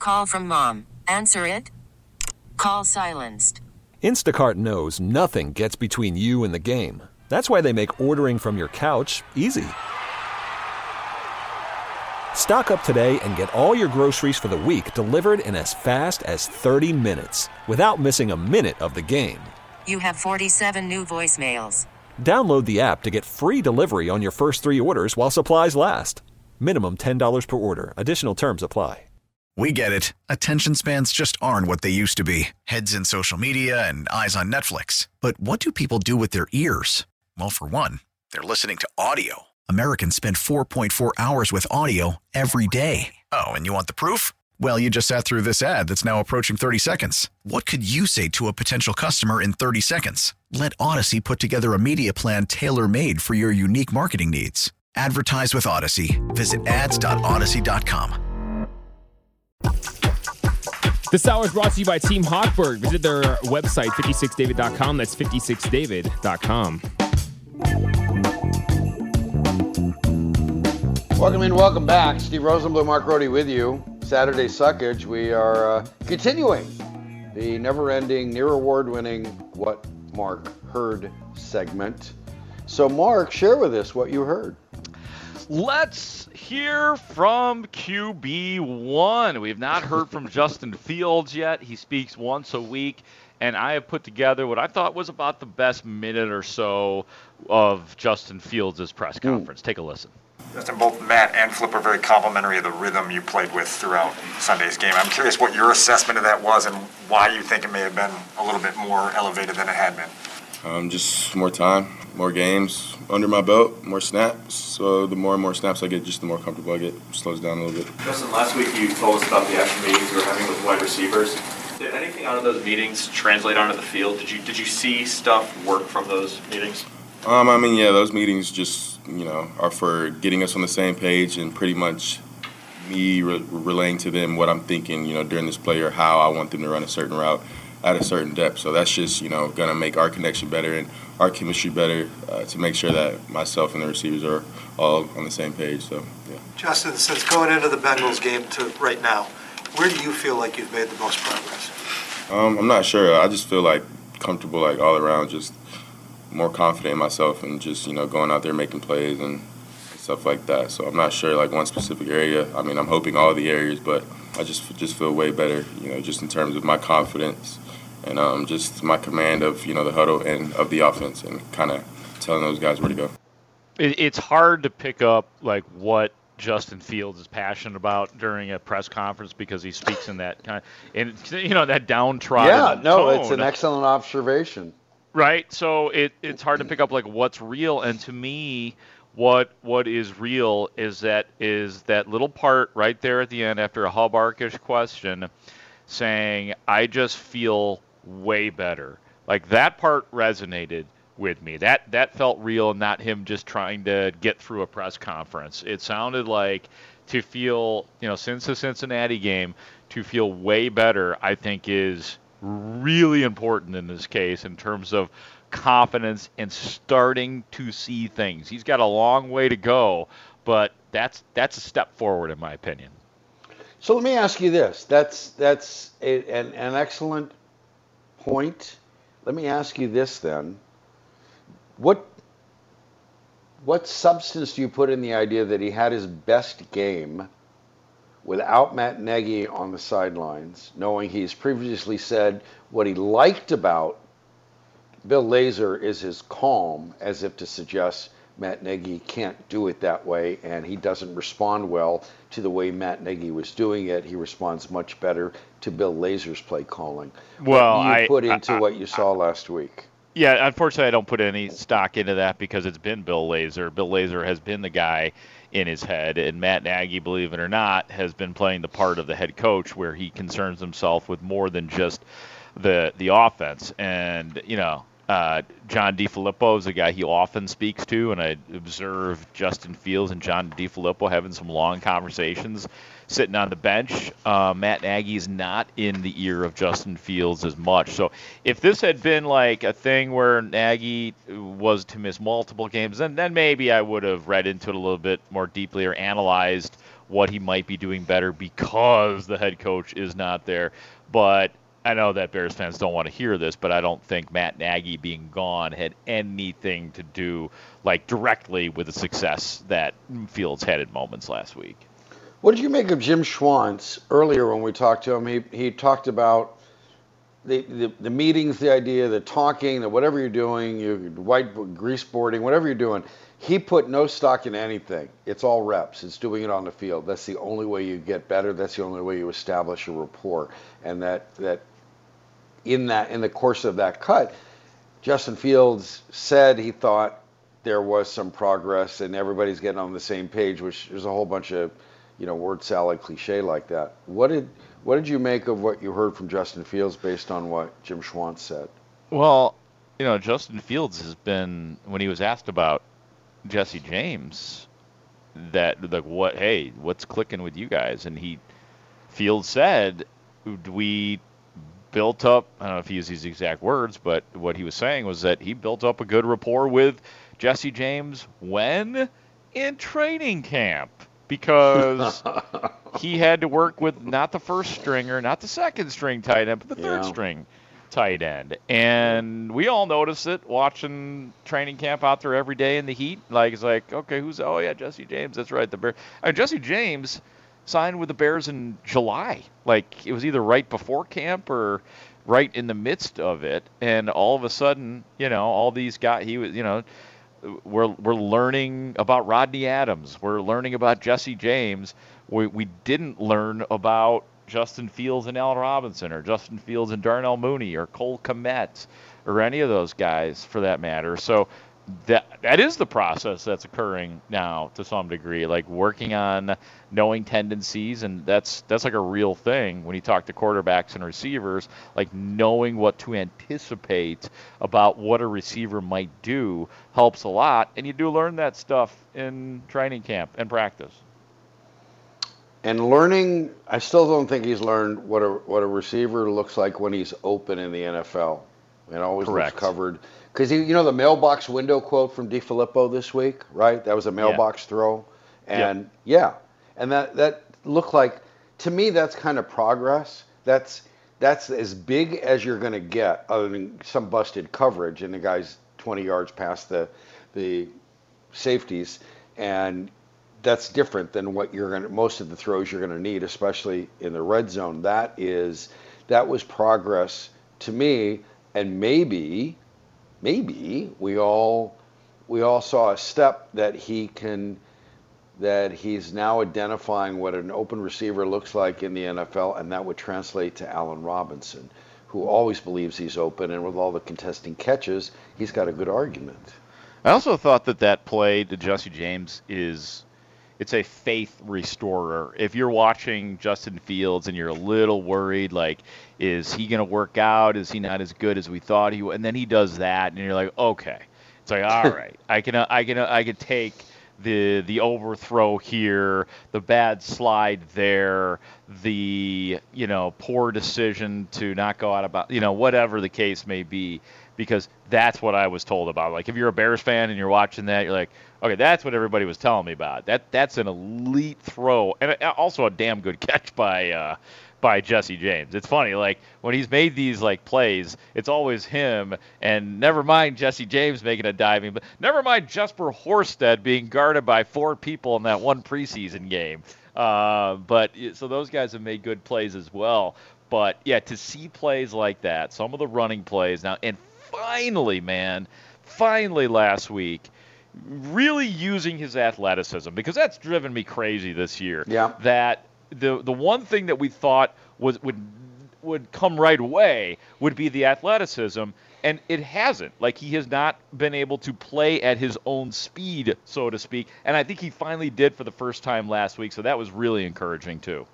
Call from mom. Answer it. Call silenced. Instacart knows nothing gets between you and the game. That's why they make ordering from your couch easy. Stock up today and get all your groceries for the week delivered in as fast as 30 minutes without missing a minute of the game. You have 47 new voicemails. Download the app to get free delivery on your first 3 orders while supplies last. Minimum $10 per order. Additional terms apply. We get it. Attention spans just aren't what they used to be. Heads in social media and eyes on Netflix. But what do people do with their ears? Well, for one, they're listening to audio. Americans spend 4.4 hours with audio every day. Oh, and you want the proof? Well, you just sat through this ad that's now approaching 30 seconds. What could you say to a potential customer in 30 seconds? Let Odyssey put together a media plan tailor-made for your unique marketing needs. Advertise with Odyssey. Visit ads.odyssey.com. This hour is brought to you by Team Hochberg. Visit their website, 56david.com. That's 56david.com. Welcome in, welcome back. Steve Rosenbloom, Mark Rohde with you. Saturday Suckage. We are continuing the never-ending, near-award-winning What Mark Heard segment. So, Mark, share with us what you heard. Let's hear from QB1. We've not heard from Justin Fields yet. He speaks once a week, and I have put together what I thought was about the best minute or so of Justin Fields' press conference. Take a listen. Justin, both Matt and Flip are very complimentary of the rhythm you played with throughout Sunday's game. I'm curious what your assessment of that was and why you think it may have been a little bit more elevated than it had been. Just more time, more games under my belt, more snaps. So the more and more snaps I get, just the more comfortable I get. Slows down a little bit. Justin, last week you told us about the extra meetings you were having with wide receivers. Did anything out of those meetings translate onto the field? Did you see stuff work from those meetings? Those meetings just, are for getting us on the same page and pretty much me relaying to them what I'm thinking, during this play or how I want them to run a certain route at a certain depth. So that's just, going to make our connection better and our chemistry better to make sure that myself and the receivers are all on the same page. So, yeah. Justin, since going into the Bengals game to right now, where do you feel like you've made the most progress? I'm not sure. I just feel comfortable all around, just more confident in myself and just, going out there making plays and stuff like that. So I'm not sure one specific area. I'm hoping all the areas, but I just feel way better, just in terms of my confidence and just my command of, the huddle and of the offense and kind of telling those guys where to go. It's hard to pick up what Justin Fields is passionate about during a press conference because he speaks in that kind of, and that downtrodden tone. It's an excellent observation. Right, so it's hard to pick up what's real, and to me, what is real is that little part right there at the end after a Hubbard-ish question, saying I just feel way better. That part resonated with me. That felt real, not him just trying to get through a press conference. It sounded like to feel since the Cincinnati game to feel way better. I think is really important in this case in terms of confidence and starting to see things. He's got a long way to go, but that's a step forward in my opinion. So let me ask you this. That's an excellent point. Let me ask you this then. What substance do you put in the idea that he had his best game without Matt Nagy on the sidelines, knowing he's previously said what he liked about Bill Lazor is his calm, as if to suggest Matt Nagy can't do it that way, and he doesn't respond well to the way Matt Nagy was doing it. He responds much better to Bill Lazor's play calling. Well, what do you put into what you saw last week? Yeah, unfortunately, I don't put any stock into that because it's been Bill Lazor. Bill Lazor has been the guy in his head, and Matt Nagy, believe it or not, has been playing the part of the head coach where he concerns himself with more than just the offense. And, John DeFilippo is a guy he often speaks to, and I observed Justin Fields and John DeFilippo having some long conversations sitting on the bench. Matt Nagy's not in the ear of Justin Fields as much. So if this had been a thing where Nagy was to miss multiple games, then maybe I would have read into it a little bit more deeply or analyzed what he might be doing better because the head coach is not there. But I know that Bears fans don't want to hear this, but I don't think Matt Nagy being gone had anything to do, like, directly with the success that Fields had at moments last week. What did you make of Jim Schwantz earlier when we talked to him? He talked about the meetings, the idea, the talking, the whatever you're doing, grease boarding, whatever you're doing. He put no stock in anything. It's all reps. It's doing it on the field. That's the only way you get better. That's the only way you establish a rapport. And that in the course of that cut, Justin Fields said he thought there was some progress and everybody's getting on the same page, which is a whole bunch of, word salad cliche like that. What did you make of what you heard from Justin Fields based on what Jim Schwantz said? Well, Justin Fields has been, when he was asked about Jesse James, what's clicking with you guys? And Fields said, we built up, I don't know if he used these exact words, but what he was saying was that he built up a good rapport with Jesse James when in training camp, because he had to work with not the first stringer, not the second string tight end, but the third string tight end. And we all noticed it watching training camp out there every day in the heat. It's like, okay, Jesse James, that's right, the Bears. Jesse James signed with the Bears in July. It was either right before camp or right in the midst of it. And all of a sudden, all these guys, he was, we're learning about Rodney Adams. We're learning about Jesse James. We didn't learn about Justin Fields and Allen Robinson, or Justin Fields and Darnell Mooney, or Cole Kmet, or any of those guys for that matter. So that is the process that's occurring now to some degree, working on knowing tendencies, and that's like a real thing when you talk to quarterbacks and receivers, knowing what to anticipate about what a receiver might do helps a lot, and you do learn that stuff in training camp and practice. And learning, I still don't think he's learned what a receiver looks like when he's open in the NFL. It always looks covered. Because, the mailbox window quote from DeFilippo this week, right? That was a mailbox throw. And, and that looked like, to me, that's kind of progress. That's as big as you're going to get, other than some busted coverage, and the guy's 20 yards past the safeties. And that's different than what most of the throws you're going to need, especially in the red zone. That was progress to me, and maybe we all saw a step that he's now identifying what an open receiver looks like in the NFL, and that would translate to Allen Robinson, who always believes he's open, and with all the contesting catches, he's got a good argument. I also thought that play to Jesse James it's a faith restorer. If you're watching Justin Fields and you're a little worried, is he going to work out? Is he not as good as we thought he would? And then he does that, and you're like, okay. It's like, all right, I can take the overthrow here, the bad slide there, the poor decision to not go out about whatever the case may be, because that's what I was told about. If you're a Bears fan and you're watching that, you're like, okay, that's what everybody was telling me about. That's an elite throw, and also a damn good catch by Jesse James. It's funny, when he's made these plays, it's always him, and never mind Jesse James making a diving, but never mind Jesper Horsted being guarded by 4 people in that one preseason game. So those guys have made good plays as well. But yeah, to see plays like that, some of the running plays now, and finally last week, really using his athleticism, because that's driven me crazy this year. Yeah. That the one thing that we thought would come right away would be the athleticism, and it hasn't. He has not been able to play at his own speed, so to speak, and I think he finally did for the first time last week, so that was really encouraging too.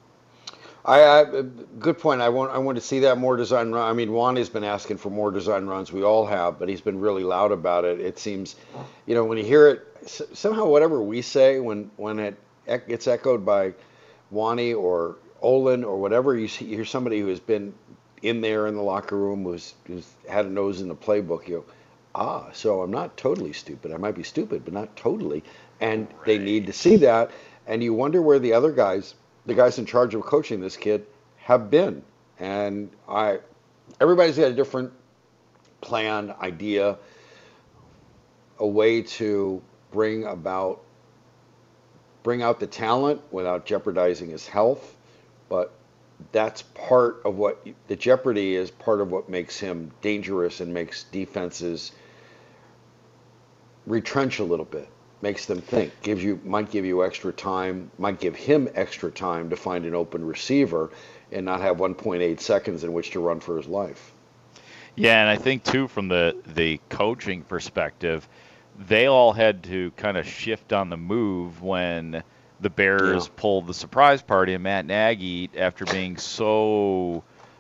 Good point. I want to see that more design run. I mean, Juan has been asking for more design runs. We all have, but he's been really loud about it. It seems, when you hear it, somehow whatever we say, when it gets echoed by Wani or Olin or whatever, you hear somebody who has been in there in the locker room, who's had a nose in the playbook. So I'm not totally stupid. I might be stupid, but not totally. And They need to see that. And you wonder where the other guys, the guys in charge of coaching this kid, have been. And everybody's got a different plan, idea, a way to bring out the talent without jeopardizing his health. But that's part of what the jeopardy is, part of what makes him dangerous and makes defenses retrench a little bit, makes them think, might give you extra time, might give him extra time to find an open receiver and not have 1.8 seconds in which to run for his life. Yeah, and I think too, from the coaching perspective, they all had to kind of shift on the move when the Bears pulled the surprise party of Matt Nagy after being so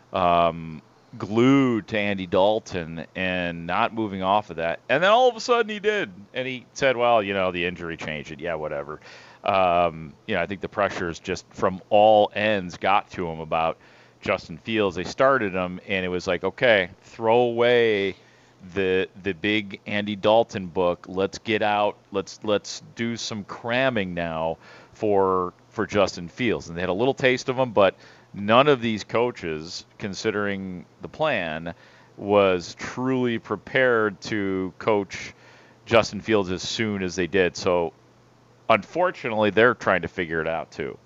glued to Andy Dalton and not moving off of that. And then all of a sudden he did. And he said, well, the injury changed it. Yeah, whatever. I think the pressures just from all ends got to him about Justin Fields. They started him, and it was like, okay, throw away the big Andy Dalton book. Let's get out. Let's do some cramming now for Justin Fields. And they had a little taste of him, but none of these coaches, considering the plan, was truly prepared to coach Justin Fields as soon as they did. So, unfortunately, they're trying to figure it out too.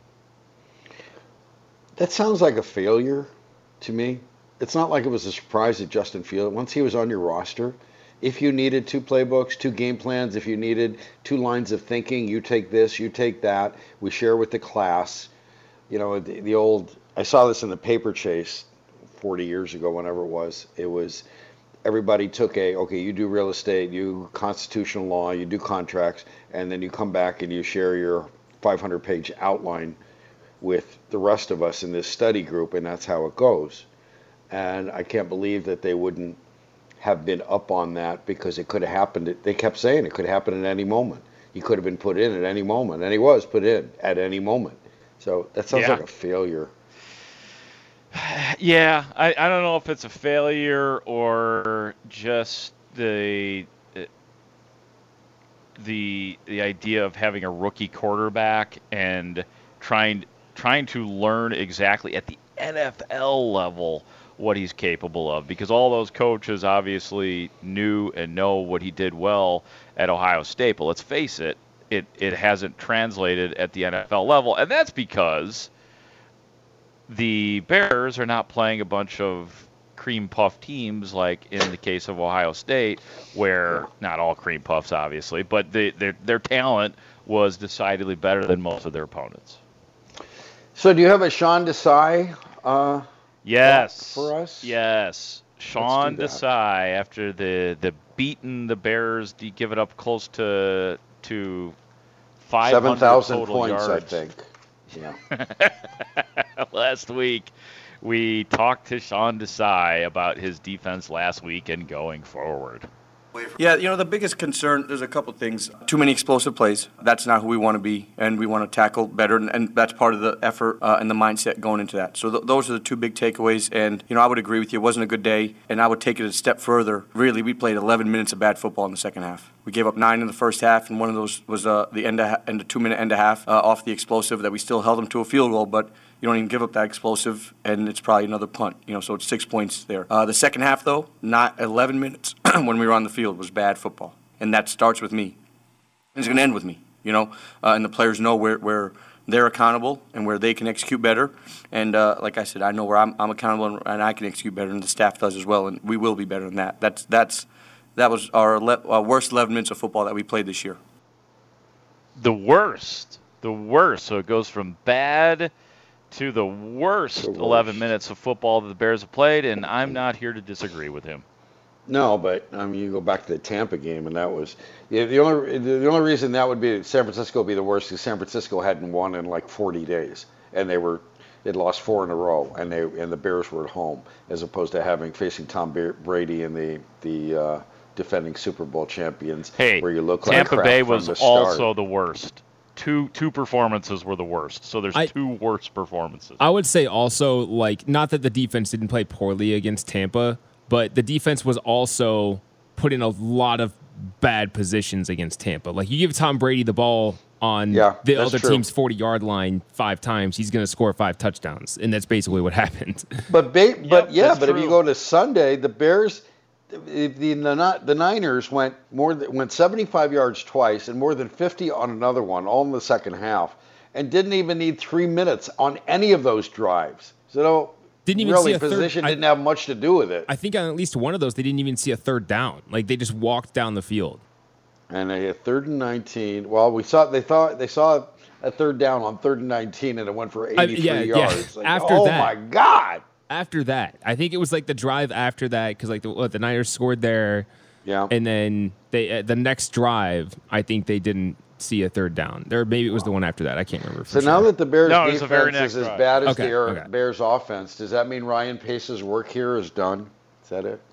That sounds like a failure to me. It's not like it was a surprise that Justin Fields, once he was on your roster, if you needed 2 playbooks, 2 game plans, if you needed 2 lines of thinking, you take this, you take that, we share with the class. The old, I saw this in the paper chase 40 years ago, whenever it was everybody took you do real estate, you constitutional law, you do contracts, and then you come back and you share your 500-page outline with the rest of us in this study group, and that's how it goes. And I can't believe that they wouldn't have been up on that, because it could have happened. They kept saying it could happen at any moment. He could have been put in at any moment, and he was put in at any moment. So that sounds like a failure. Yeah, I don't know if it's a failure or just the idea of having a rookie quarterback and trying to learn exactly at the NFL level what he's capable of, because all those coaches obviously knew and know what he did well at Ohio State. But let's face it, it hasn't translated at the NFL level, and that's because the Bears are not playing a bunch of cream puff teams like in the case of Ohio State, where not all cream puffs obviously, but their talent was decidedly better than most of their opponents. So do you have a Sean Desai yes for us? Yes. Sean Desai, after the beating the Bears, give it up close to 7,000 points, yards. I think. Yeah. Last week, we talked to Sean Desai about his defense last week and going forward. Yeah, the biggest concern, there's a couple things. Too many explosive plays. That's not who we want to be, and we want to tackle better, and that's part of the effort and the mindset going into that. So those are the 2 big takeaways, and, I would agree with you. It wasn't a good day, and I would take it a step further. Really, we played 11 minutes of bad football in the second half. We gave up 9 in the first half, and one of those was the 2-minute end of half off the explosive that we still held them to a field goal, but you don't even give up that explosive, and it's probably another punt. So it's 6 points there. The second half, though, not 11 minutes when we were on the field, was bad football, and that starts with me. And it's going to end with me, and the players know where they're accountable and where they can execute better. And like I said, I know where I'm accountable and I can execute better, and the staff does as well, and we will be better than that. That was our worst 11 minutes of football that we played this year. The worst. So it goes from bad to the worst 11 minutes of football that the Bears have played, and I'm not here to disagree with him. No, but you go back to the Tampa game, and that was the only reason that would be San Francisco would be the worst is San Francisco hadn't won in like 40 days, and they'd lost 4 in a row, and the Bears were at home, as opposed to facing Tom Brady and the defending Super Bowl champions. Hey, where you look Tampa like Bay was also start. the worst. Two performances were the worst. So there's 2 worst performances. I would say also, not that the defense didn't play poorly against Tampa, but the defense was also put in a lot of bad positions against Tampa. You give Tom Brady the ball on Yeah, the that's other true. team's 40-yard line 5 times, he's going to score 5 touchdowns, and that's basically what happened. But that's if you true. go to Sunday, the Bears, the Niners went 75 yards twice and more than 50 on another one, all in the second half, and didn't even need 3 minutes on any of those drives. So Didn't even really, see a third- position I- didn't have much to do with it. I think on at least one of those, they didn't even see a third down. Like, they just walked down the field. And a 3rd and 19. Well, they saw a third down on 3rd and 19, and it went for 83 yards. Like, After oh that, my God! After that, I think it was like the drive after that, because like the Niners scored there, and then they the next drive, I think they didn't see a third down. Maybe it was the one after that. I can't remember. So now that the Bears No, it was the very defense next is as drive. bad as Okay, the okay. Bears offense, does that mean Ryan Pace's work here is done? Is that it?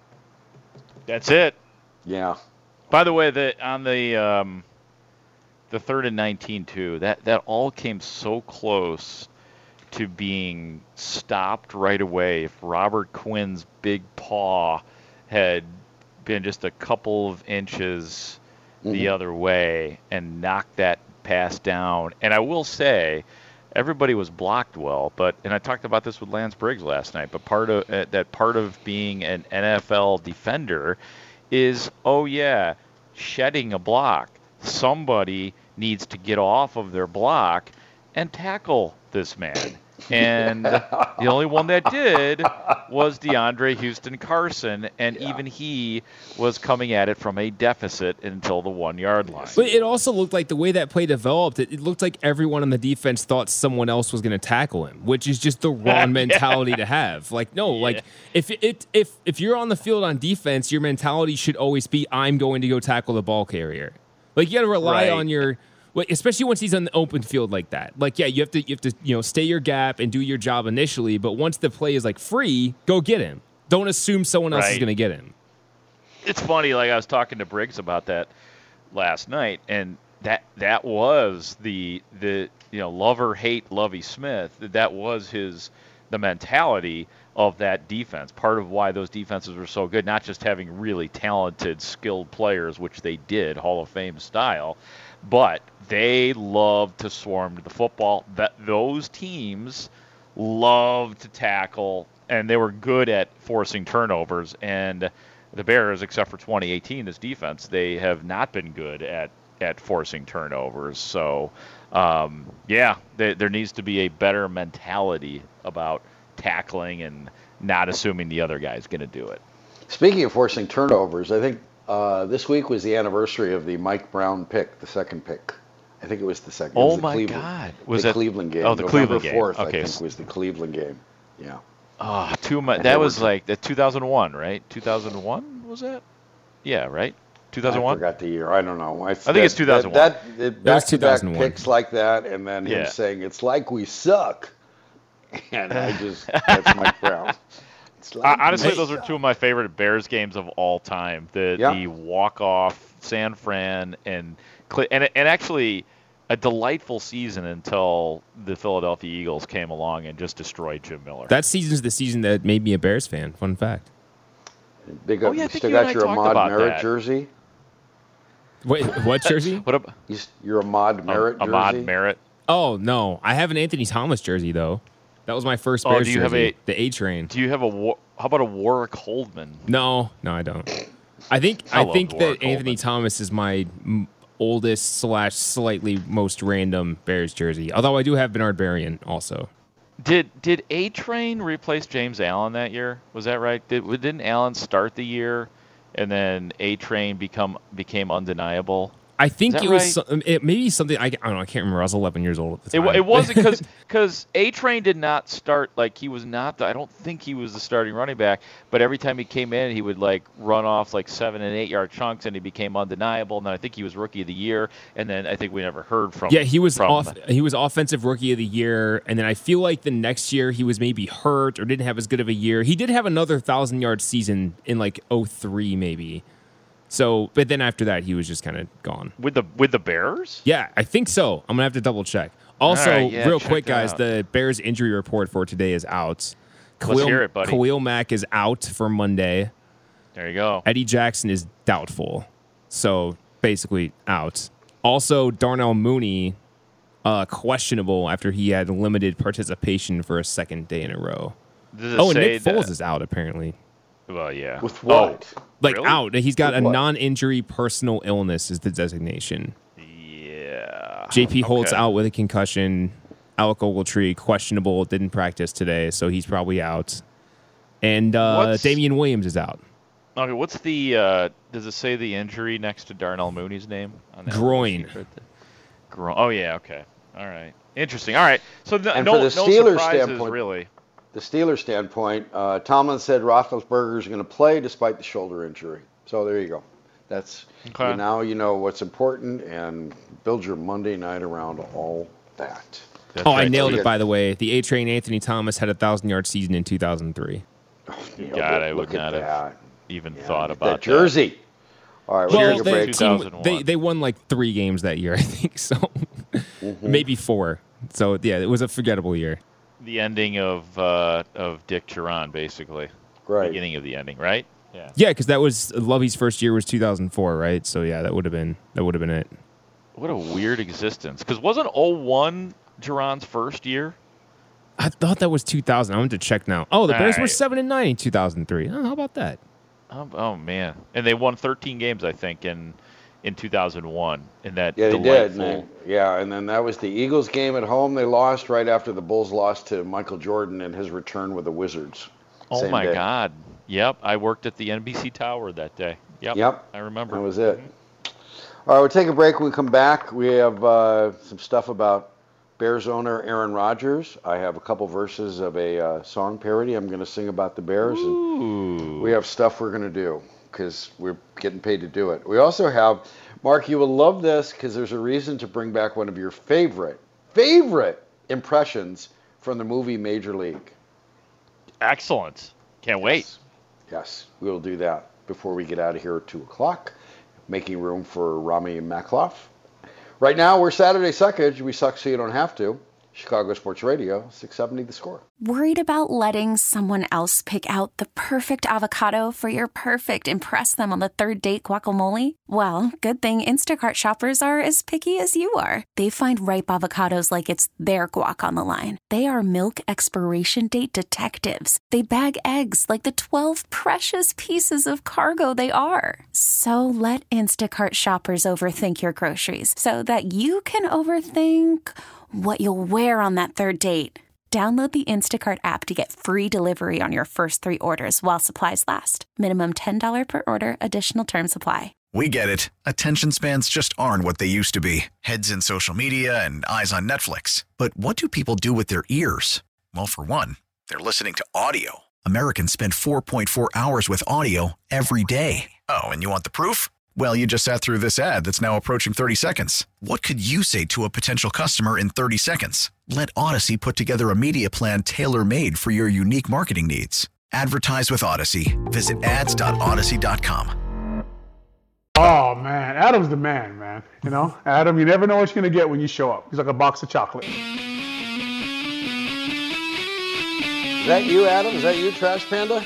That's it. Yeah. By the way, on the 3rd and 19 too, that all came so close to being stopped right away. If Robert Quinn's big paw had been just a couple of inches the other way and knocked that pass down, and I will say, everybody was blocked well, and I talked about this with Lance Briggs last night. But part of being an NFL defender is, shedding a block. Somebody needs to get off of their block and tackle this man. And the only one that did was DeAndre Houston Carson, and even he was coming at it from a deficit until the 1 yard line. But it also looked like the way that play developed, it looked like everyone on the defense thought someone else was going to tackle him, which is just the wrong mentality to have. Like, no, like if you're on the field on defense, your mentality should always be, I'm going to go tackle the ball carrier. Like, you got to rely on your, especially once he's on the open field like that. Like, you have to stay your gap and do your job initially, but once the play is like free, go get him. Don't assume someone else is going to get him. It's funny, like I was talking to Briggs about that last night, and that was the love or hate Lovie Smith. That was the mentality of that defense. Part of why those defenses were so good, not just having really talented, skilled players, which they did, Hall of Fame style, but they loved to swarm to the football. Those teams loved to tackle, and they were good at forcing turnovers. And the Bears, except for 2018, this defense, they have not been good at forcing turnovers. So, there needs to be a better mentality about tackling and not assuming the other guy's going to do it. Speaking of forcing turnovers, I think this week was the anniversary of the Mike Brown pick, the second pick. I think it was the second. Oh, the my Cleveland, God. Was the Cleveland game. Oh, the November Cleveland game. 4th, Okay. I think, was the Cleveland game. Yeah. Oh, that was like the 2001, right? 2001 was that? Yeah, right? 2001? I forgot the year. I don't know. I think it's 2001. Back-to-back picks like that, and then him saying, it's like we suck. And that's Mike Brown. Honestly, those are two of my favorite Bears games of all time. The walk-off San Fran and actually a delightful season until the Philadelphia Eagles came along and just destroyed Jim Miller. That season's the season that made me a Bears fan. Fun fact. Big up. You still got your Ahmad Merritt jersey? Wait, what jersey? What up? Your Ahmad Merritt jersey? Ahmad Merritt. Oh, no. I have an Anthony Thomas jersey, though. That was my first Bears jersey. Have the A-Train. Do you have how about a Warwick Holdman? No, I don't. I think that Anthony Thomas is my oldest / slightly most random Bears jersey. Although I do have Bernard Berrien also. Did A-Train replace James Allen that year? Was that right? Didn't Allen start the year, and then A-Train became undeniable? I think it was right? maybe something. I don't know. I can't remember. I was 11 years old at the time. It wasn't because A-Train did not start, like, he was not. I don't think he was the starting running back. But every time he came in, he would like run off like 7 and 8 yard chunks, and he became undeniable. And then I think he was Rookie of the Year. And then I think we never heard from. Yeah, he was he was Offensive Rookie of the Year, and then I feel like the next year he was maybe hurt or didn't have as good of a year. He did have another 1,000-yard season in like 2003 maybe. So, but then after that, he was just kind of gone. With the Bears? Yeah, I think so. I'm gonna have to double check. Also, real quick, guys, the Bears injury report for today is out. Let's hear it, buddy. Khalil Mack is out for Monday. There you go. Eddie Jackson is doubtful, so basically out. Also, Darnell Mooney, questionable after he had limited participation for a second day in a row. Does it And say Nick Foles is out apparently. Well, yeah. With what? Like Really? out. He's got With a what? non-injury personal illness is the designation. Yeah. JP Holt's Okay. out with a concussion. Alec Ogletree, questionable, didn't practice today, so he's probably out. And Damian Williams is out. Okay, what's the, does it say the injury next to Darnell Mooney's name? On that Groin. sheet right there? Groin. Oh, yeah, okay. All right. Interesting. All right. So And no for the Steelers surprises, standpoint- really. The Steelers standpoint, Tomlin said Roethlisberger is going to play despite the shoulder injury. So there you go. That's Okay. now you know what's important and build your Monday night around all that. That's I right. nailed So it, by the way. The A-Train Anthony Thomas had a 1,000-yard season in 2003. God, I would Look at not have that. even Yeah, thought get about that jersey. All right, we'll Well, take a they- break. 2001. they won like 3 games that year, I think. So maybe 4. So yeah, it was a forgettable year. The ending of Dick Turan, basically. Right. Beginning of the ending, right? Yeah. Yeah, because that was Lovey's first year was 2004, right? So yeah, that would have been it. What a weird existence. Because wasn't 01 Turan's first year? I thought that was 2000. I want to check now. Oh, the Bears were Alright. 7-9 in 2003. Oh, how about that? Oh man, and they won 13 games, I think, in 2001. In that Yeah, they did. delightful. And then that was the Eagles game at home. They lost right after the Bulls lost to Michael Jordan in his return with the Wizards. Oh Same my day. God. Yep, I worked at the NBC Tower that day. Yep. I remember. That was it. All right, we'll take a break. When we come back, we have some stuff about Bears owner Aaron Rodgers. I have a couple verses of a song parody I'm going to sing about the Bears. And we have stuff we're going to do because we're getting paid to do it. We also have, Mark, you will love this because there's a reason to bring back one of your favorite impressions from the movie Major League. Excellent. Can't wait. Yes, we will do that before we get out of here at 2 o'clock, making room for Rami Makloff. Right now, we're Saturday Suckage. We suck so you don't have to. Chicago Sports Radio, 670 The Score. Worried about letting someone else pick out the perfect avocado for your perfect impress them on the third date guacamole? Well, good thing Instacart shoppers are as picky as you are. They find ripe avocados like it's their guac on the line. They are milk expiration date detectives. They bag eggs like the 12 precious pieces of cargo they are. So let Instacart shoppers overthink your groceries so that you can overthink what you'll wear on that third date. Download the Instacart app to get free delivery on your first 3 orders while supplies last. Minimum $10 per order. Additional terms apply. We get it. Attention spans just aren't what they used to be. Heads in social media and eyes on Netflix. But what do people do with their ears? Well, for one, they're listening to audio. Americans spend 4.4 hours with audio every day. Oh, and you want the proof? Well, you just sat through this ad that's now approaching 30 seconds. What could you say to a potential customer in 30 seconds? Let Odyssey put together a media plan tailor-made for your unique marketing needs. Advertise with Odyssey. Visit ads.odyssey.com. Oh, man. Adam's the man. You know, Adam, you never know what you're going to get when you show up. He's like a box of chocolate. Is that you, Adam? Is that you, Trash Panda?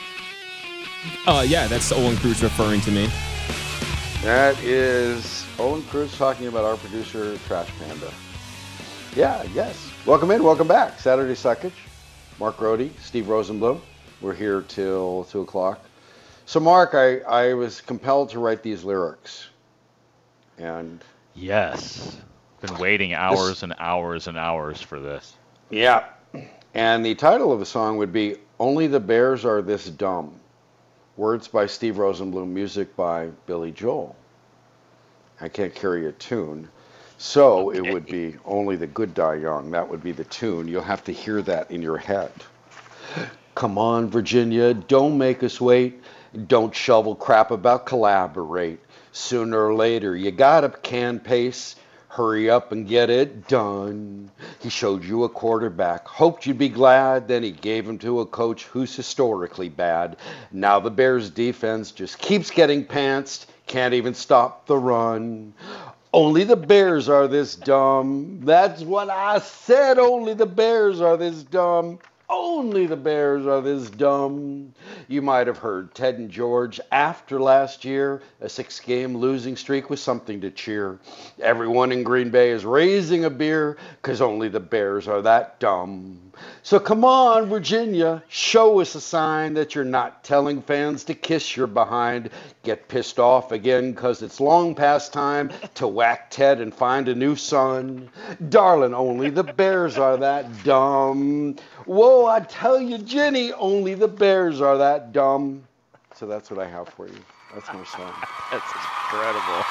Yeah, that's Olin Cruz referring to me. That is Owen Cruz talking about our producer, Trash Panda. Yeah, yes. Welcome in, welcome back. Saturday Suckage. Mark Rohde, Steve Rosenblum. We're here till 2 o'clock. So, Mark, I was compelled to write these lyrics. And Yes. Been waiting hours and hours and hours for this. yeah. And the title of the song would be Only the Bears Are This Dumb. Words by Steve Rosenblum, music by Billy Joel. I can't carry a tune. So It would be Only the Good Die Young. That would be the tune. You'll have to hear that in your head. Come on, Virginia, don't make us wait. Don't shovel crap about collaborate. Sooner or later, you gotta can pace. Hurry up and get it done. He showed you a quarterback, hoped you'd be glad, then he gave him to a coach who's historically bad. Now the Bears defense just keeps getting pantsed, can't even stop the run. Only the Bears are this dumb. That's what I said, only the Bears are this dumb. Only the Bears are this dumb. You might have heard Ted and George after last year. A 6-game losing streak was something to cheer. Everyone in Green Bay is raising a beer, 'cause only the Bears are that dumb. So come on, Virginia, show us a sign that you're not telling fans to kiss your behind. Get pissed off again, 'cause it's long past time to whack Ted and find a new son. Darling, only the Bears are that dumb. Whoa, I tell you, Jenny, only the Bears are that dumb. So that's what I have for you. That's my song. That's incredible.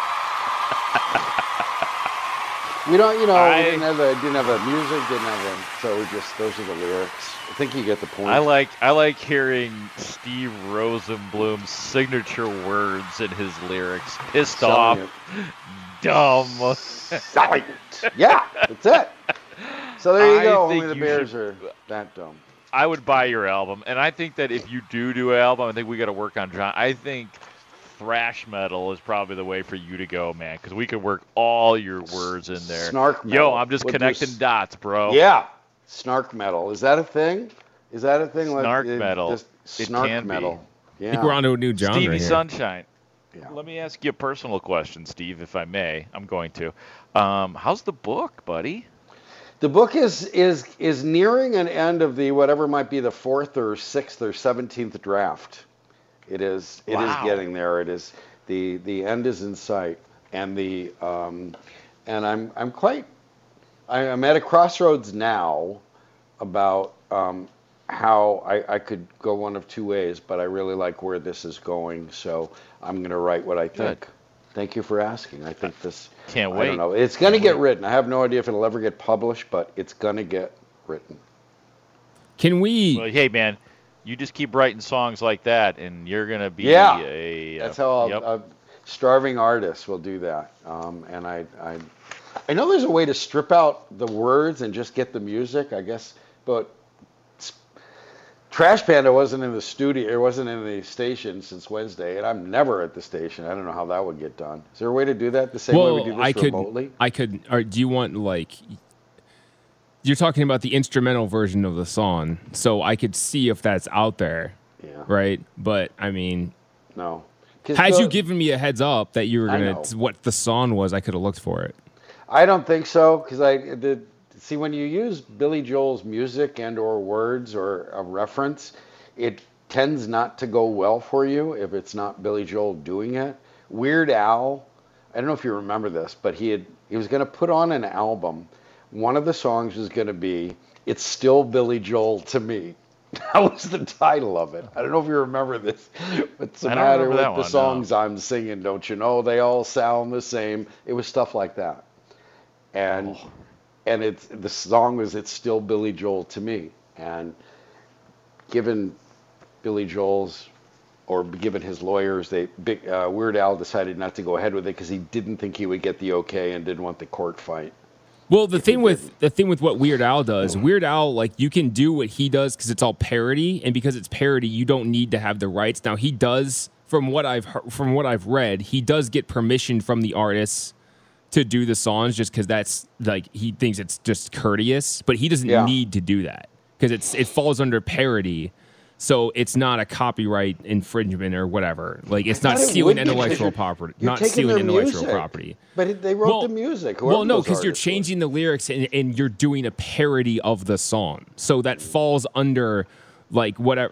We don't, we didn't have a music, so we just, those are the lyrics. I think you get the point. I like hearing Steve Rosenblum's signature words in his lyrics. Pissed off, dumb. Silent. Yeah, that's it. So there you go. Only the Bears are that dumb. I would buy your album, and I think that if you do an album, I think we got to work on John. I think thrash metal is probably the way for you to go, man, because we could work all your words in there. Snark metal. Yo, I'm just connecting dots, bro. Yeah, snark metal. Is that a thing? Snark metal. Snark metal. Yeah. I think we're on to a new genre Stevie here. Sunshine. Yeah. Let me ask you a personal question, Steve, if I may. I'm going to. How's the book, buddy? The book is nearing an end of the whatever might be the 4th or 6th or 17th draft. It is getting there. It is the end is in sight, and I'm at a crossroads now about how I could go one of two ways, but I really like where this is going, so I'm going to write what I think. Good. Thank you for asking. I think this. Can't wait. I don't know. It's going to get written. I have no idea if it'll ever get published, but it's going to get written. Can we? Well, hey, man, you just keep writing songs like that, and you're going to be That's how a starving artist will do that. And I know there's a way to strip out the words and just get the music, I guess, but Trash Panda wasn't in the studio. It wasn't in the station since Wednesday, and I'm never at the station. I don't know how that would get done. Is there a way to do that the same way we do this remotely? I could. Or do you want you're talking about the instrumental version of the song, so I could see if that's out there. Yeah. Right. But I mean, no. Had you given me a heads up that you were what the song was, I could have looked for it. I don't think so, because see, when you use Billy Joel's music and or words or a reference, it tends not to go well for you if it's not Billy Joel doing it. Weird Al, I don't know if you remember this, but he was going to put on an album. One of the songs was going to be "It's Still Billy Joel to Me." That was the title of it. I don't know if you remember this. What's the matter with the songs I'm singing? Don't you know they all sound the same? It was stuff like that, and the song was "It's Still Billy Joel to Me." And given Billy Joel's, or given his lawyers, Weird Al decided not to go ahead with it because he didn't think he would get the okay and didn't want the court fight. Well, the thing with what Weird Al does, Weird Al, you can do what he does because it's all parody, and because it's parody, you don't need to have the rights. Now he does, from what I've read, he does get permission from the artists to do the songs, just because that's he thinks it's just courteous, but he doesn't need to do that because it falls under parody. So it's not a copyright infringement or whatever. It's not stealing intellectual property. Not stealing intellectual property. But they wrote the music. Well, no, because you're changing the lyrics and you're doing a parody of the song. So that falls under whatever,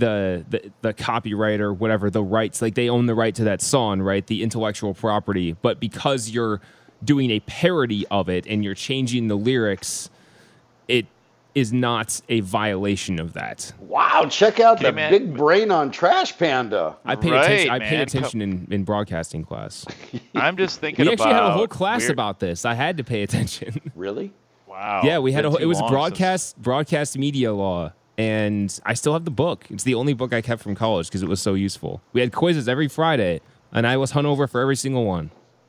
the copyright or whatever, the rights. They own the right to that song, right? The intellectual property. But because you're doing a parody of it and you're changing the lyrics, it is not a violation of that. Wow, check out the big brain on Trash Panda. I paid attention in broadcasting class. I'm just thinking we actually had a whole class about this. I had to pay attention. Really? Wow. Yeah, we had it was broadcast media law, and I still have the book. It's the only book I kept from college because it was so useful. We had quizzes every Friday, and I was hung over for every single one.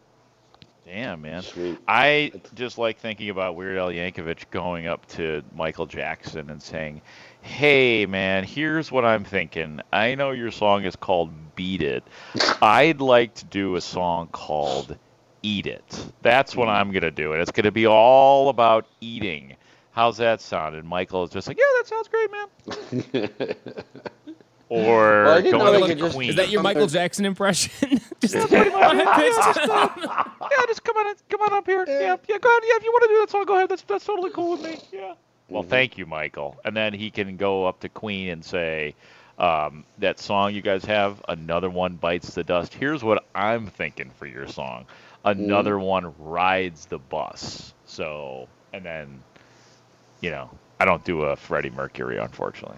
Damn, man. Sweet. I just like thinking about Weird Al Yankovic going up to Michael Jackson and saying, "Hey, man, here's what I'm thinking. I know your song is called Beat It. I'd like to do a song called Eat It. That's what I'm going to do. And it's going to be all about eating. How's that sound? And Michael is just like, yeah, that sounds great, man. Or Well, I didn't know going they up could to just- Queen. Is that your Michael Jackson impression? Just Yeah, just come on up here. Yeah, go ahead. Yeah, if you want to do that song, go ahead. That's totally cool with me. Yeah. Well, thank you, Michael. And then he can go up to Queen and say, that song you guys have, Another One Bites the Dust. Here's what I'm thinking for your song. Another one rides the bus. So, and then, I don't do a Freddie Mercury, unfortunately.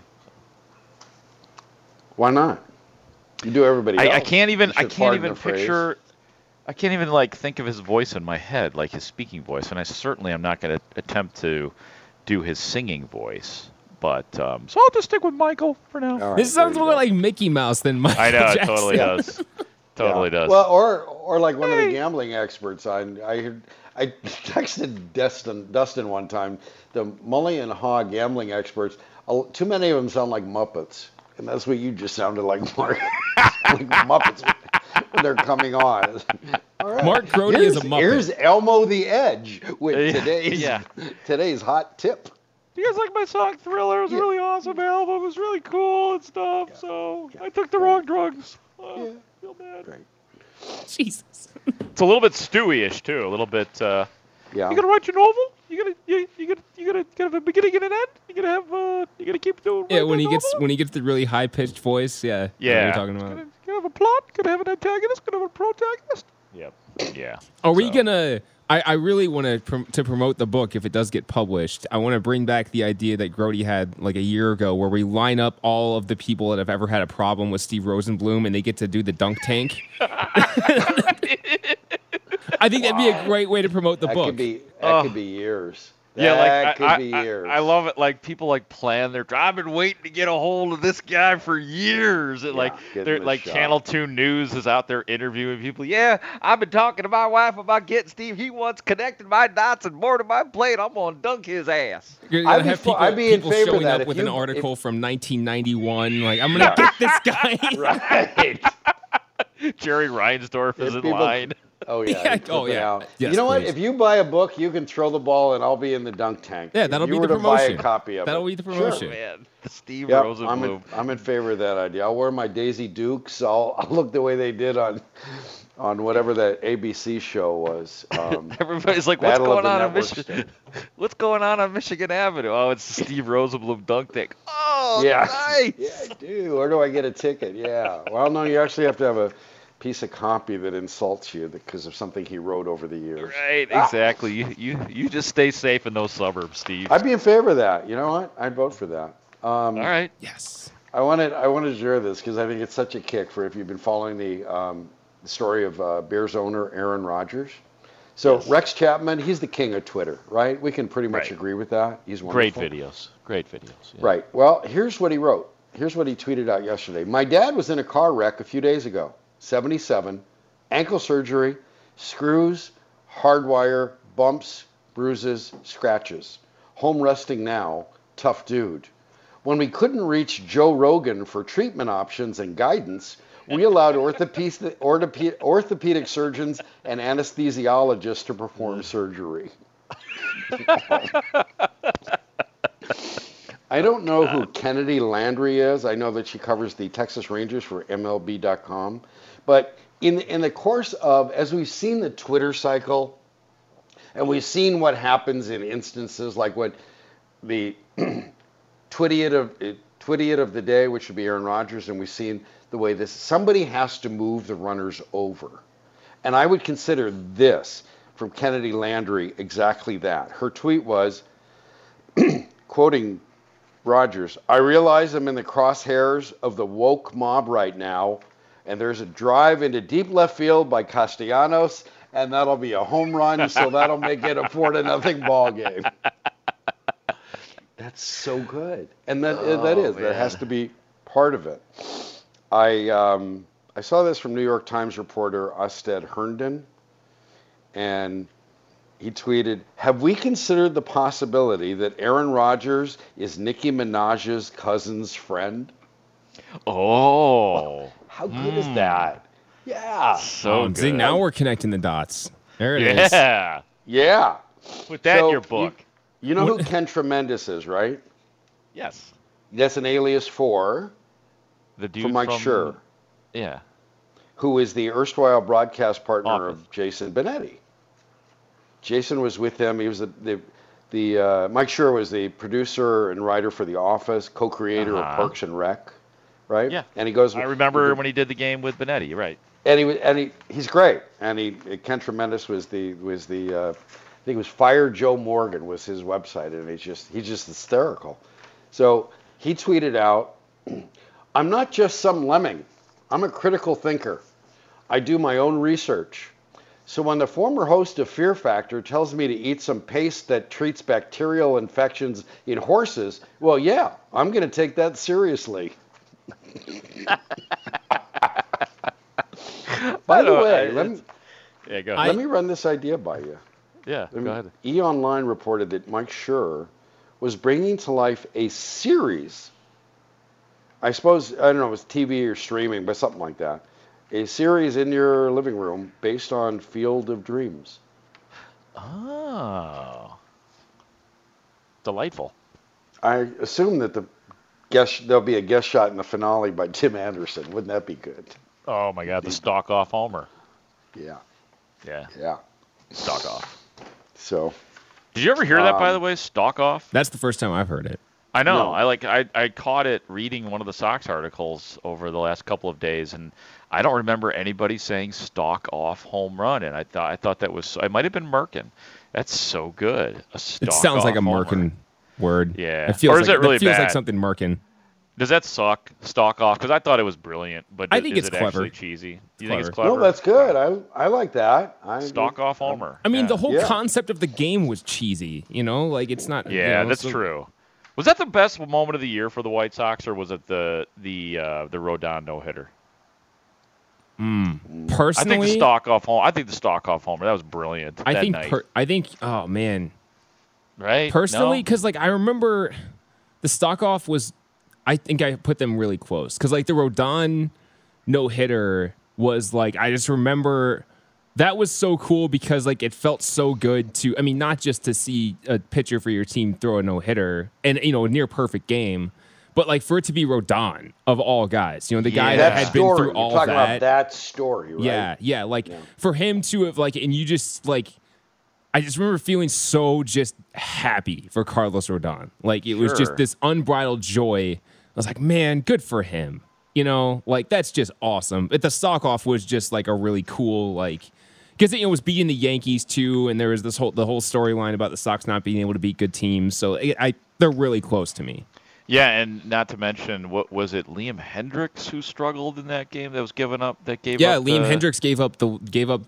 Why not? You do everybody else. I can't even pardon the picture. I can't even like think of his voice in my head, like his speaking voice, and I certainly am not going to attempt to do his singing voice. But so I'll just stick with Michael for now. All right, This sounds there you more go. like Mickey Mouse than Michael I know, it Jackson. totally does. Totally does. Well, or like one of the gambling experts. I texted Dustin one time. The Mully and Haw gambling experts. Too many of them sound like Muppets, and that's what you just sounded like, Mark. Like Muppets when they're coming on. All right. Mark Grody is a Muppet. Here's Elmo the Edge with Yeah. today's hot tip. You guys like my song Thriller? It was a really awesome album. It was really cool and stuff. So I took the wrong drugs. Feel bad. Great. Jesus. It's a little bit Stewie-ish too. A little bit. Yeah. You gonna write your novel? You gonna have a beginning and an end? You gonna keep doing? Yeah, when the he gets the really high pitched voice, yeah. I know what Yeah. you're talking about. Gonna have a plot? Gonna have an antagonist? Gonna have a protagonist? Yep. Yeah. Are we gonna? I really want to promote the book if it does get published. I want to bring back the idea that Grody had like a year ago, where we line up all of the people that have ever had a problem with Steve Rosenblum, and they get to do the dunk tank. I think that'd be a great way to promote the book. That could be years. Yeah, That like could be years. I love it. Like people like plan their. I've been waiting to get a hold of this guy for years. And like get they're him a like shot. Channel 2 News is out there interviewing people. Yeah, I've been talking to my wife about getting Steve. He wants connected my dots and more to my plate. I'm gonna dunk his ass. You're gonna I'd be have fu- I'd be in people favor of showing that up if with you- an article from 1991. Like, I'm gonna get this guy. Right. Jerry Reinsdorf is in people- line. Oh yeah. Yeah, you clip oh, it yeah. out. Yes, you know what? please. If you buy a book, you can throw the ball, and I'll be in the dunk tank. Yeah, If that'll you be were the to buy promotion. a copy of That'll it. be the promotion. Man, Steve Yep, Rosenblum. I'm in favor of that idea. I'll wear my Daisy Dukes. I'll look the way they did on whatever that ABC show was. Everybody's like, what's Battle of going the on in Networks. Michigan? What's going on Michigan Avenue? Oh, it's the Steve Rosenblum dunk tank. Oh, Yeah. nice. Yeah, I do. Where do I get a ticket? Yeah. Well, no, you actually have to have a piece of copy that insults you because of something he wrote over the years. Right, exactly. You just stay safe in those suburbs, Steve. I'd be in favor of that. You know what? I'd vote for that. All right. Yes. I wanted to share this because I think it's such a kick for if you've been following the story of Bears owner Aaron Rodgers. So Rex Chapman, he's the king of Twitter, right? We can pretty much agree with that. He's wonderful. Great videos. Yeah. Right. Well, here's what he wrote. Here's what he tweeted out yesterday. My dad was in a car wreck a few days ago. 77, ankle surgery, screws, hardwire, bumps, bruises, scratches. Home resting now, tough dude. When we couldn't reach Joe Rogan for treatment options and guidance, we allowed orthopedic surgeons and anesthesiologists to perform surgery. I don't know who Kennedy Landry is. I know that she covers the Texas Rangers for MLB.com. But in the course of, as we've seen the Twitter cycle, and we've seen what happens in instances like what the Twittiot of the day, which would be Aaron Rodgers, and we've seen the way somebody has to move the runners over. And I would consider this from Kennedy Landry exactly that. Her tweet was, quoting Rodgers, I realize I'm in the crosshairs of the woke mob right now, and there's a drive into deep left field by Castellanos, and that'll be a home run, so that'll make it a 4-0 ball game. That's so good, and that has to be part of it. I saw this from New York Times reporter Osted Herndon, and he tweeted, have we considered the possibility that Aaron Rodgers is Nicki Minaj's cousin's friend? Oh. How good is that? Yeah. So good. See, now we're connecting the dots. There it is. Yeah. Yeah. Put that So in your book. You know who Ken Tremendous is, right? Yes. That's an alias for the dude from Mike Schur. Yeah. Who is the erstwhile broadcast partner of Jason Benetti. Jason was with him. He was the Mike Schur was the producer and writer for The Office, co-creator of Parks and Rec, right? Yeah. And he goes. I remember when he did the game with Benetti, right? And he's great. And Ken Tremendous was the I think it was Fire Joe Morgan was his website, and he's just hysterical. So he tweeted out, "I'm not just some lemming. I'm a critical thinker. I do my own research. So when the former host of Fear Factor tells me to eat some paste that treats bacterial infections in horses, well, yeah, I'm going to take that seriously." By the way, let me run this idea by you. Yeah, go ahead. E-Online reported that Mike Schur was bringing to life a series. I suppose, I don't know if it's TV or streaming, but something like that. A series in your living room based on Field of Dreams. Oh. Delightful. I assume that there'll be a guest shot in the finale by Tim Anderson. Wouldn't that be good? Oh, my God, the stalk off Homer. Yeah. Yeah. Stalk off. So. Did you ever hear that, by the way, stalk off? That's the first time I've heard it. I know. No. I caught it reading one of the Sox articles over the last couple of days, and I don't remember anybody saying stalk off home run, and I thought that was, it might have been Merkin. That's so good. It sounds like a Merkin word. Yeah. It feels or is it really it feels bad? like something Merkin. Does that suck? Stalk off? Because I thought it was brilliant, but I think is it's it clever. actually cheesy? Do you think it's clever? No, that's good. I like that. Stalk off Homer. I mean, the whole concept of the game was cheesy. Like it's not. Yeah, that's true. Was that the best moment of the year for the White Sox, or was it the Rodon no hitter? Personally, I think the stalk off Homer. That was brilliant. I think. Oh man. Right. Personally, because I remember the stalk off was. I think I put them really close because the Rodon no hitter was I just remember that was so cool because it felt so good to. I mean, not just to see a pitcher for your team throw a no hitter and a near perfect game. But for it to be Rodon of all guys, the guy that had been through all You're talking that. about that story, right? Yeah. For him to have and you just I just remember feeling so just happy for Carlos Rodon. It was just this unbridled joy. I was like, man, good for him. That's just awesome. But the stalk off was just a really cool because it was beating the Yankees too, and there was the whole storyline about the Sox not being able to beat good teams. So they're really close to me. Yeah, and not to mention, what was it, Liam Hendricks who struggled in that game that was given up? Liam Hendricks gave up the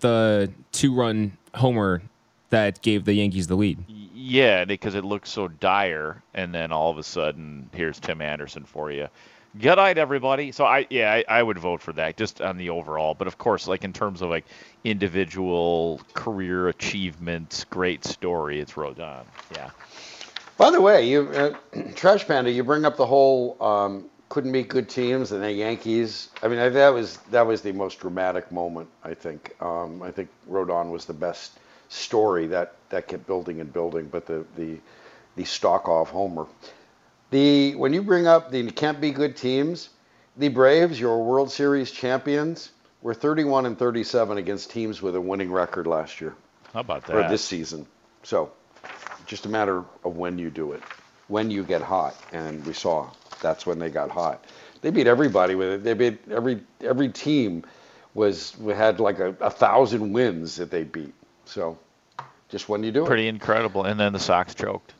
2-run homer that gave the Yankees the lead. Yeah, because it looked so dire, and then all of a sudden, here's Tim Anderson for you. Good night, everybody. So I would vote for that just on the overall, but of course, in terms of individual career achievements, great story, it's Rodon. Yeah. By the way, you Trash Panda, you bring up the whole couldn't beat good teams and the Yankees. I mean, that was the most dramatic moment. I think. I think Rodon was the best story that kept building and building. But the stalk off homer. When you bring up the can't be good teams, the Braves, your World Series champions, were 31-37 against teams with a winning record last year. How about that? Or this season. So. Just a matter of when you do it, when you get hot, and we saw that's when they got hot. They beat everybody with it. They beat every team had 1,000 wins that they beat. So, just when you do it, pretty incredible. And then the Sox choked.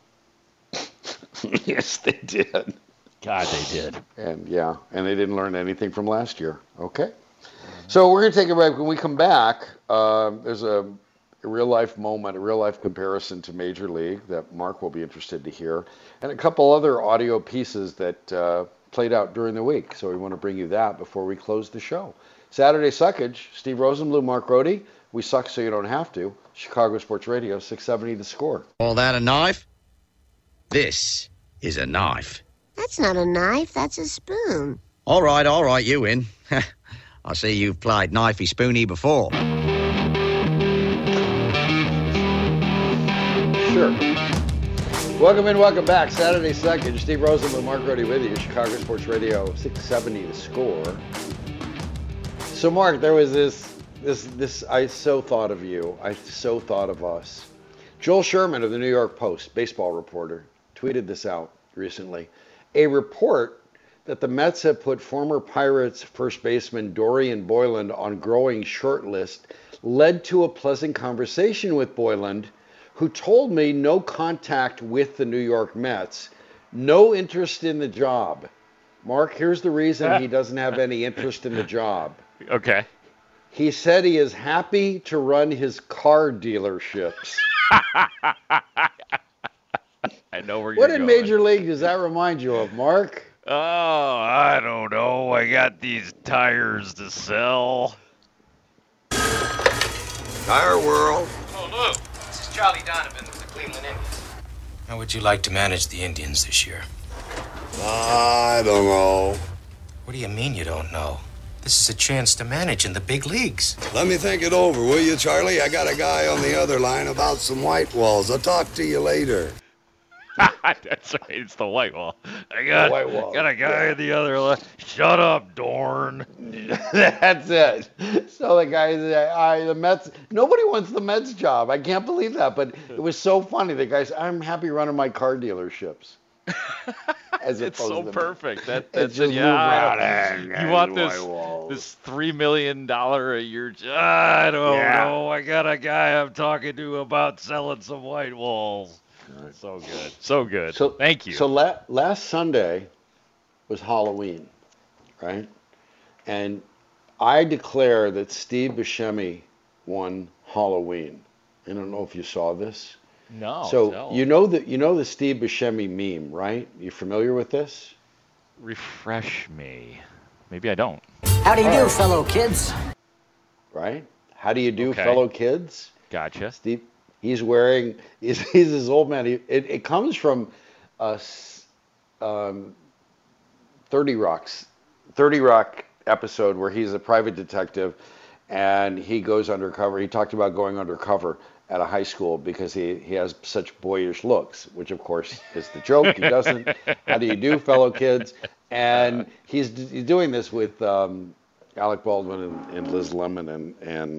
Yes, they did. God, they did. And they didn't learn anything from last year. Okay, so we're gonna take a break. When we come back, there's a real-life moment, a real-life comparison to Major League that Mark will be interested to hear, and a couple other audio pieces that played out during the week. So we want to bring you that before we close the show. Saturday Suckage, Steve Rosenbloom, Mark Rohde. We suck so you don't have to. Chicago Sports Radio, 670 The Score. All that a knife? This is a knife. That's not a knife, that's a spoon. All right, you win. I see you've played knifey spoony before. Sure. Welcome in, welcome back. Saturday second. Steve Rosen with Mark Rohde with you. Chicago Sports Radio 670 The Score. So, Mark, there was this. I so thought of you. I so thought of us. Joel Sherman of the New York Post, baseball reporter, tweeted this out recently. A report that the Mets have put former Pirates first baseman Dorian Boyland on growing short list led to a pleasant conversation with Boyland, who told me no contact with the New York Mets, no interest in the job. Mark, here's the reason he doesn't have any interest in the job. Okay. He said he is happy to run his car dealerships. I know where you're going. What in Major League does that remind you of, Mark? Oh, I don't know. I got these tires to sell. Tire World. Oh, look. This is Charlie Donovan of the Cleveland Indians. How would you like to manage the Indians this year? I don't know. What do you mean you don't know? This is a chance to manage in the big leagues. Let me think it over, will you, Charlie? I got a guy on the other line about some white walls. I'll talk to you later. That's right. It's the white wall. I got a guy on the other line. Shut up, Dorn. That's it. So the guy, the Mets, nobody wants the Mets job. I can't believe that, but it was so funny. The guy said, I'm happy running my car dealerships. It's so perfect. That's just you want this $3 million a year job? I don't know. I got a guy I'm talking to about selling some white walls. Right. So good. So good. So, thank you. So last Sunday was Halloween, right? And I declare that Steve Buscemi won Halloween. I don't know if you saw this. No. So you know the Steve Buscemi meme, right? You familiar with this? Refresh me. Maybe I don't. How do you do, fellow kids? Right? How do you do, fellow kids? Gotcha. Steve, he's wearing. He's this old man. It comes from 30 Rock episode where he's a private detective and he goes undercover. He talked about going undercover at a high school because he has such boyish looks, which of course is the joke. He doesn't. How do you do, fellow kids? And he's doing this with Alec Baldwin and Liz Lemon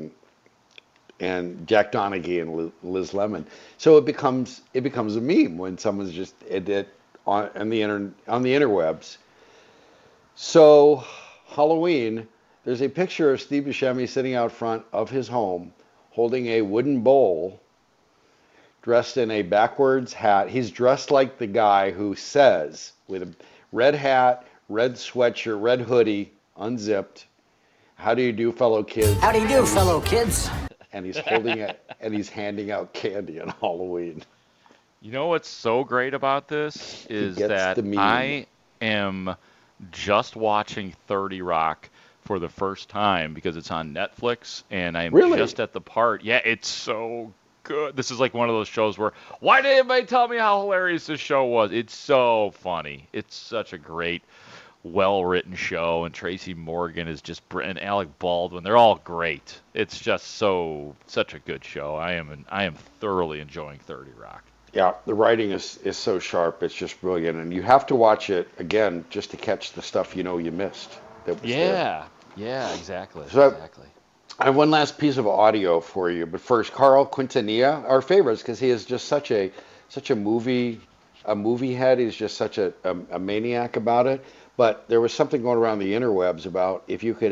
and Jack Donaghy and Liz Lemon. So it becomes a meme when someone's just on the interwebs. So Halloween, there's a picture of Steve Buscemi sitting out front of his home holding a wooden bowl, dressed in a backwards hat. He's dressed like the guy who says, with a red hat, red sweatshirt, red hoodie, unzipped, how do you do, fellow kids? How do you do, fellow kids? And he's holding it, and he's handing out candy on Halloween. You know what's so great about this is that I am just watching 30 Rock for the first time because it's on Netflix, and I'm just at the part. Yeah, it's so good. This is like one of those shows where, why didn't anybody tell me how hilarious this show was? It's so funny. It's such a great, well-written show, and Tracy Morgan is just, and Alec Baldwin, they're all great. It's just such a good show. I am thoroughly enjoying 30 Rock. Yeah, the writing is so sharp. It's just brilliant, and you have to watch it again just to catch the stuff you missed. Yeah, exactly. So I have one last piece of audio for you, but first, Carl Quintanilla, our favorites, because he is just such a movie head. He's just such a maniac about it. But there was something going around the interwebs about if you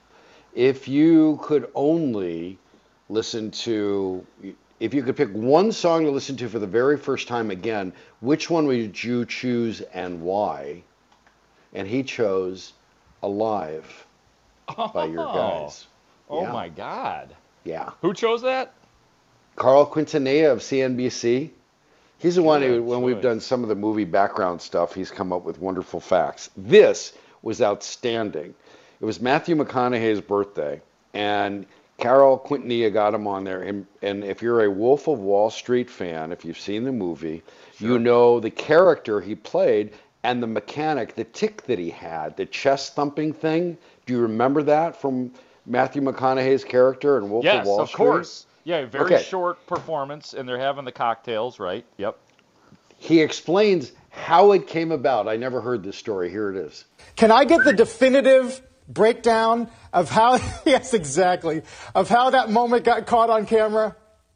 could pick one song to listen to for the very first time again, which one would you choose and why? And he chose Alive by your guys. Oh my God. Yeah. Who chose that? Carl Quintanilla of CNBC. He's the one who, when we've done some of the movie background stuff, he's come up with wonderful facts. This was outstanding. It was Matthew McConaughey's birthday, and Carol Quintanilla got him on there. And if you're a Wolf of Wall Street fan, if you've seen the movie, you know the character he played and the mechanic, the tick that he had, the chest thumping thing. Do you remember that from Matthew McConaughey's character in Wolf of Wall Street? Yes, of course. Yeah, very short performance, and they're having the cocktails, right? Yep. He explains how it came about. I never heard this story. Here it is. Can I get the definitive breakdown of how, yes, exactly, of how that moment got caught on camera?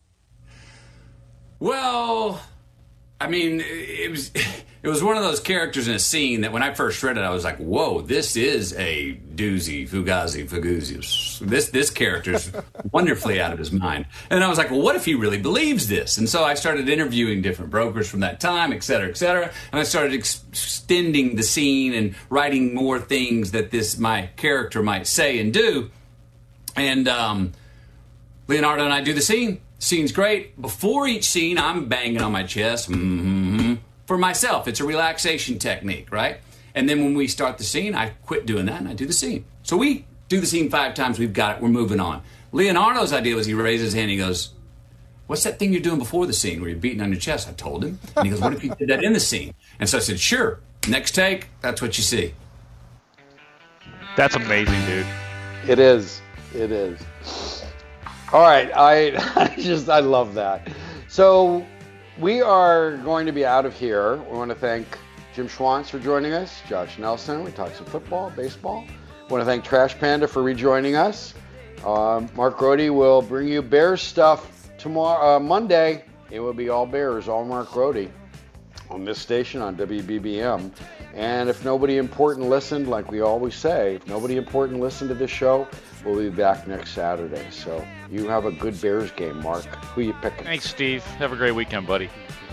Well, I mean, it was one of those characters in a scene that when I first read it, I was like, whoa, this is a doozy, fugazi. This character's wonderfully out of his mind. And I was like, well, what if he really believes this? And so I started interviewing different brokers from that time, et cetera, et cetera. And I started extending the scene and writing more things that my character might say and do. And Leonardo and I do the scene. Scene's great. Before each scene, I'm banging on my chest for myself. It's a relaxation technique, right? And then when we start the scene, I quit doing that and I do the scene. So we do the scene 5 times. We've got it. We're moving on. Leonardo's idea was he raised his hand. He goes, what's that thing you're doing before the scene where you're beating on your chest? I told him. And he goes, what if you did that in the scene? And so I said, sure. Next take, that's what you see. That's amazing, dude. It is. It is. All right, I love that. So we are going to be out of here. We want to thank Jim Schwantz for joining us, Josh Nelson. We talked some football, baseball. We want to thank Trash Panda for rejoining us. Mark Grody will bring you Bears stuff tomorrow, Monday. It will be all Bears, all Mark Grody on this station on WBBM. And if nobody important listened, like we always say, if nobody important listened to this show, we'll be back next Saturday. So you have a good Bears game, Mark. Who you picking? Thanks, Steve. Have a great weekend, buddy.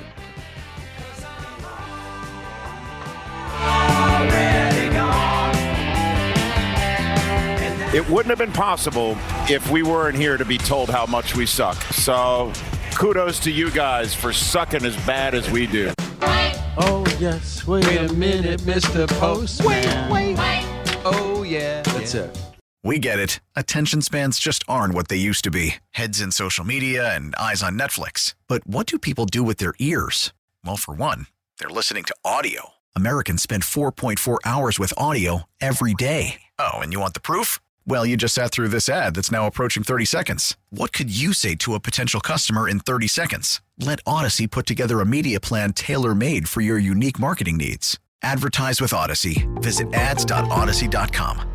It wouldn't have been possible if we weren't here to be told how much we suck. So kudos to you guys for sucking as bad as we do. Oh, yes. Wait a minute, Mr. Postman. Wait. Oh, yeah. That's it. We get it. Attention spans just aren't what they used to be. Heads in social media and eyes on Netflix. But what do people do with their ears? Well, for one, they're listening to audio. Americans spend 4.4 hours with audio every day. Oh, and you want the proof? Well, you just sat through this ad that's now approaching 30 seconds. What could you say to a potential customer in 30 seconds? Let Odyssey put together a media plan tailor-made for your unique marketing needs. Advertise with Odyssey. Visit ads.odyssey.com.